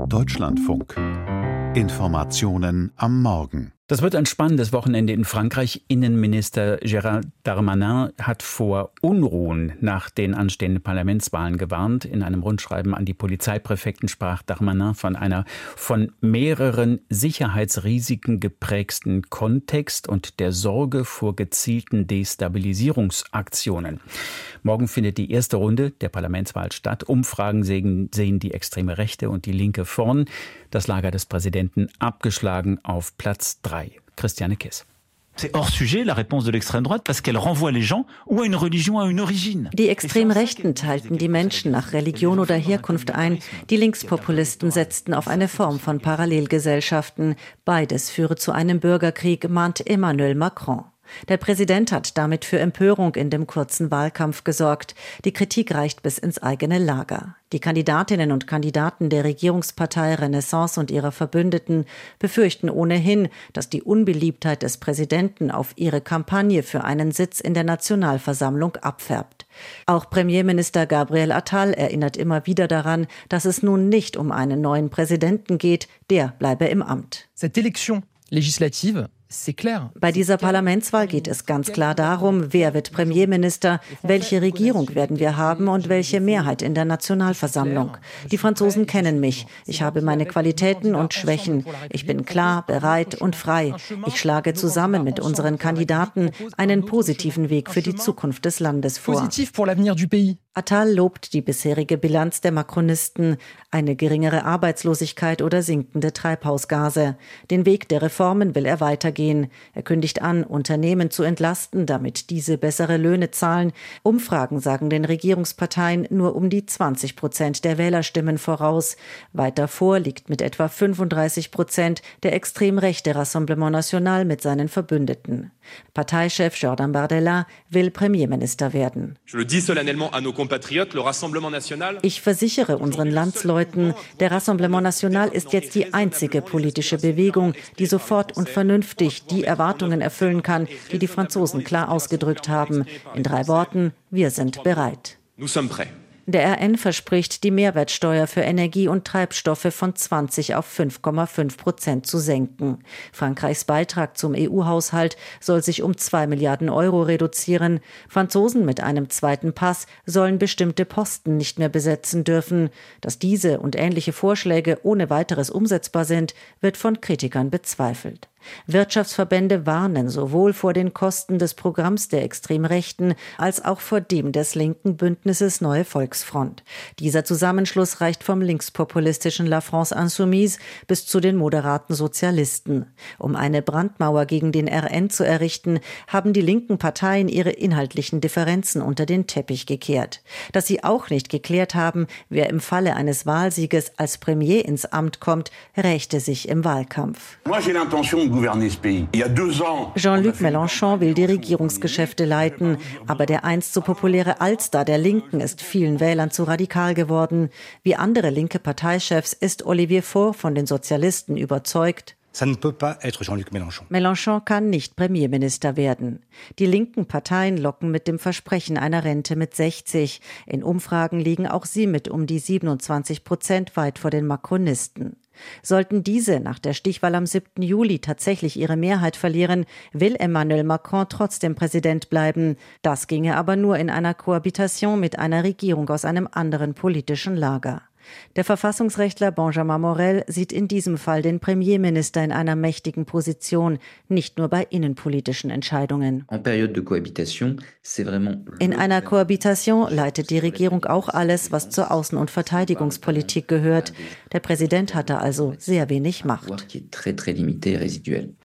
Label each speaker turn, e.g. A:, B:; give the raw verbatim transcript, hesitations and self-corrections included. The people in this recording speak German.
A: Deutschlandfunk. Informationen am Morgen.
B: Das wird ein spannendes Wochenende in Frankreich. Innenminister Gérald Darmanin hat vor Unruhen nach den anstehenden Parlamentswahlen gewarnt. In einem Rundschreiben an die Polizeipräfekten sprach Darmanin von einer von mehreren Sicherheitsrisiken geprägten Kontext und der Sorge vor gezielten Destabilisierungsaktionen. Morgen findet die erste Runde der Parlamentswahl statt. Umfragen sehen, sehen die extreme Rechte und die Linke vorn. Das Lager des Präsidenten abgeschlagen auf Platz drei. Christiane Kiss.
C: C'est hors sujet, la réponse de l'extrême droite, parce qu'elle renvoie les gens ou à une religion, à une origine.
D: Die Extremrechten teilten die Menschen nach Religion oder Herkunft ein. Die Linkspopulisten setzten auf eine Form von Parallelgesellschaften. Beides führe zu einem Bürgerkrieg, mahnt Emmanuel Macron. Der Präsident hat damit für Empörung in dem kurzen Wahlkampf gesorgt. Die Kritik reicht bis ins eigene Lager. Die Kandidatinnen und Kandidaten der Regierungspartei Renaissance und ihrer Verbündeten befürchten ohnehin, dass die Unbeliebtheit des Präsidenten auf ihre Kampagne für einen Sitz in der Nationalversammlung abfärbt. Auch Premierminister Gabriel Attal erinnert immer wieder daran, dass es nun nicht um einen neuen Präsidenten geht, der bleibe im Amt.
E: Cette élection législative.
D: Bei dieser Parlamentswahl geht es ganz klar darum, wer wird Premierminister, welche Regierung werden wir haben und welche Mehrheit in der Nationalversammlung. Die Franzosen kennen mich. Ich habe meine Qualitäten und Schwächen. Ich bin klar, bereit und frei. Ich schlage zusammen mit unseren Kandidaten einen positiven Weg für die Zukunft des Landes vor. Attal lobt die bisherige Bilanz der Macronisten, eine geringere Arbeitslosigkeit oder sinkende Treibhausgase. Den Weg der Reformen will er weitergehen. Er kündigt an, Unternehmen zu entlasten, damit diese bessere Löhne zahlen. Umfragen sagen den Regierungsparteien nur um die zwanzig Prozent der Wählerstimmen voraus. Weiter vor liegt mit etwa fünfunddreißig Prozent der extrem rechte Rassemblement National mit seinen Verbündeten. Parteichef Jordan Bardella will Premierminister werden. Ich versichere unseren Landsleuten, der Rassemblement National ist jetzt die einzige politische Bewegung, die sofort und vernünftig die Erwartungen erfüllen kann, die die Franzosen klar ausgedrückt haben. In drei Worten: Wir sind bereit. Der R N verspricht, die Mehrwertsteuer für Energie und Treibstoffe von zwanzig auf fünf Komma fünf Prozent zu senken. Frankreichs Beitrag zum E U-Haushalt soll sich um zwei Milliarden Euro reduzieren. Franzosen mit einem zweiten Pass sollen bestimmte Posten nicht mehr besetzen dürfen. Dass diese und ähnliche Vorschläge ohne weiteres umsetzbar sind, wird von Kritikern bezweifelt. Wirtschaftsverbände warnen sowohl vor den Kosten des Programms der Extremrechten als auch vor dem des linken Bündnisses Neue Volksfront. Dieser Zusammenschluss reicht vom linkspopulistischen La France Insoumise bis zu den moderaten Sozialisten. Um eine Brandmauer gegen den R N zu errichten, haben die linken Parteien ihre inhaltlichen Differenzen unter den Teppich gekehrt. Dass sie auch nicht geklärt haben, wer im Falle eines Wahlsieges als Premier ins Amt kommt, rächte sich im Wahlkampf. Jean-Luc Mélenchon will die Regierungsgeschäfte leiten, aber der einst so populäre Altstar der Linken ist vielen Wählern zu radikal geworden. Wie andere linke Parteichefs ist Olivier Faure von den Sozialisten überzeugt: Mélenchon kann nicht Premierminister werden. Die linken Parteien locken mit dem Versprechen einer Rente mit sechzig. In Umfragen liegen auch sie mit um die siebenundzwanzig Prozent weit vor den Macronisten. Sollten diese nach der Stichwahl am siebten Juli tatsächlich ihre Mehrheit verlieren, will Emmanuel Macron trotzdem Präsident bleiben. Das ginge aber nur in einer Kohabitation mit einer Regierung aus einem anderen politischen Lager. Der Verfassungsrechtler Benjamin Morel sieht in diesem Fall den Premierminister in einer mächtigen Position, nicht nur bei innenpolitischen Entscheidungen. In einer Kohabitation leitet die Regierung auch alles, was zur Außen- und Verteidigungspolitik gehört. Der Präsident hatte also sehr wenig Macht.